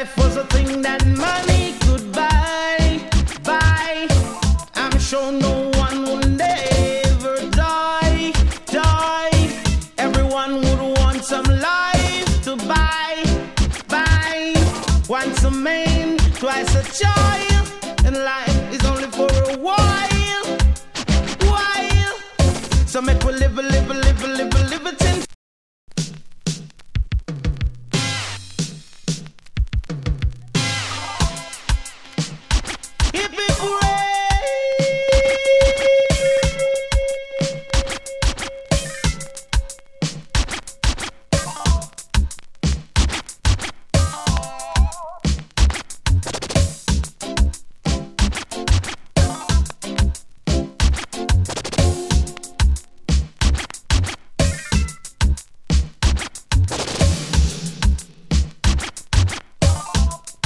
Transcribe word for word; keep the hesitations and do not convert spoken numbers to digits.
life was a thing that money could buy, buy. I'm sure no one will never die, die. Everyone would want some life to buy, buy. Once a man, twice a child, and life is only for a while, while. So make we live, live, live, live, live it in